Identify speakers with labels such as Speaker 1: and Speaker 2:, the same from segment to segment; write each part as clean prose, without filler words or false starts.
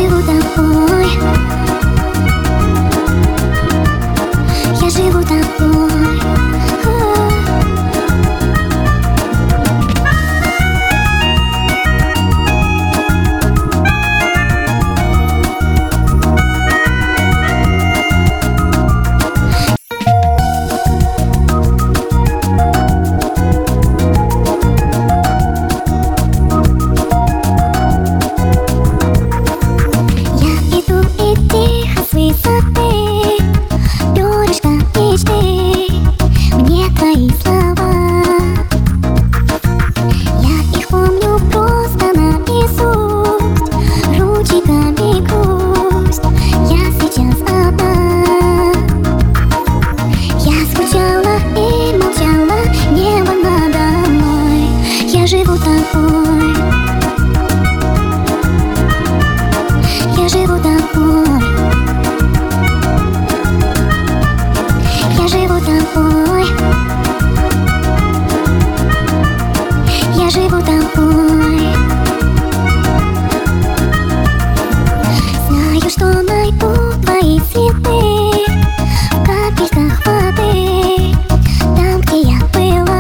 Speaker 1: живу тобой, я живу тобой. Я живу тобой, я живу тобой, я живу тобой, я живу тобой. Знаю, что найду твои цветы в капельках воды, там, где я была.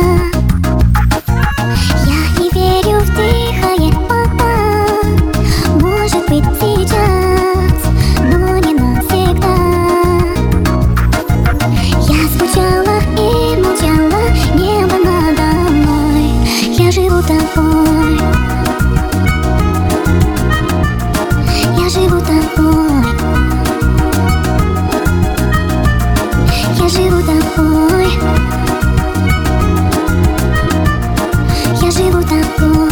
Speaker 1: Я живу тобой, я живу тобой, я живу тобой, я живу тобой.